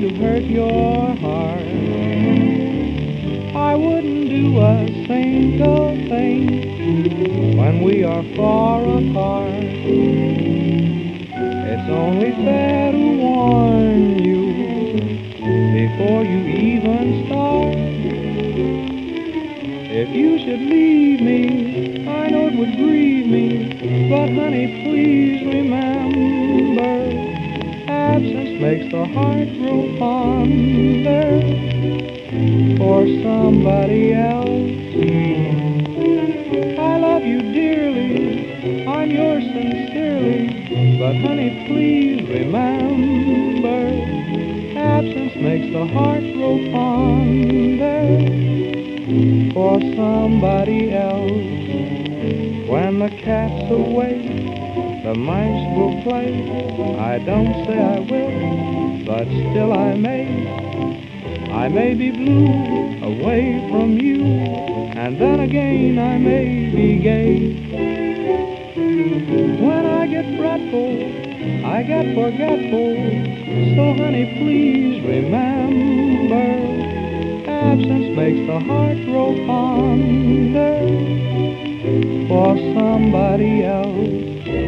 to hurt your heart. I wouldn't do a single thing when we are far apart. It's only fair to warn you before you even start. If you should leave me, I know it would grieve me, but honey, please remember, absence makes the heart grow fonder for somebody else. I love you dearly, I'm yours sincerely, but honey, please remember, absence makes the heart grow fonder for somebody else. When the cat's away, the mice will play. I don't say I will, but still I may be blue away from you, and then again I may be gay. When I get fretful, I get forgetful, so honey, please remember, absence makes the heart grow fonder for somebody else.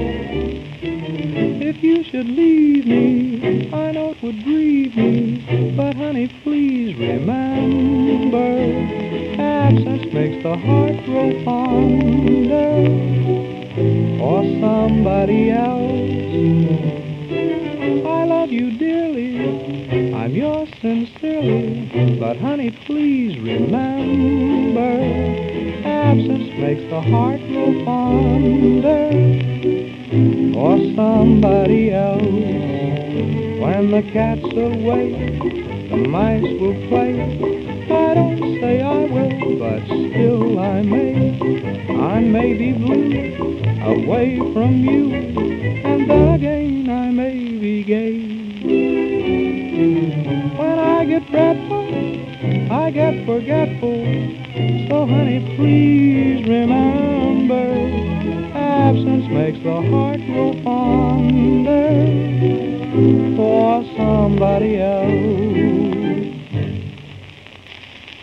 If you should leave me, I know it would grieve me, but honey, please remember, absence makes the heart grow fonder for somebody else. I love you dearly, I'm yours sincerely, but honey, please remember, absence makes the heart grow fonder for somebody else. When the cat's away, the mice will play. I don't say I will, but still I may be blue away from you, and then again I may be gay. When I get fretful, I get forgetful, so honey, please remember, absence makes the heart grow fonder for somebody else.